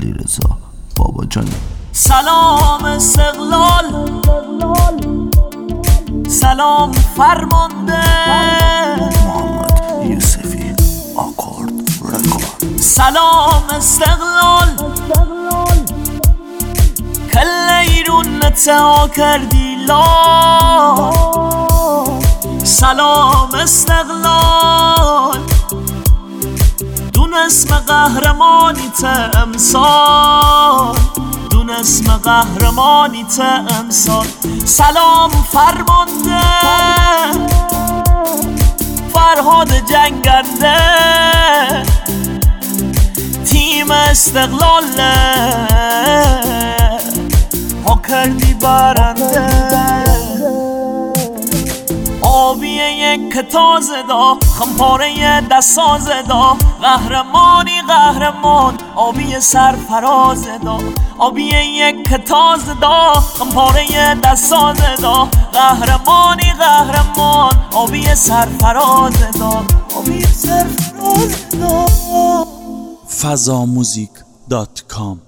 علیرضا باباجانی. سلام استقلال، سلام فرمانده، محمد یوسفی آکورد رکورد. سلام استقلال، کل ایرون نتا کردی لا. سلام استقلال، دون اسم قهرمانیت امسال، دون اسم قهرمانیت امسال. سلام فرمانده، فرهاد جنگنده، تیم استقلال ها کردی برنده. آبیه یک تازه دا، خمپاره دستاز دا، قهرمانی قهرمان، آبی سرفراز دا. آبیه یک تازه دا، خمپاره دستاز دا، قهرمانی قهرمان، آبی سرفراز دا، آبی سرفراز دا. fazamuzik.com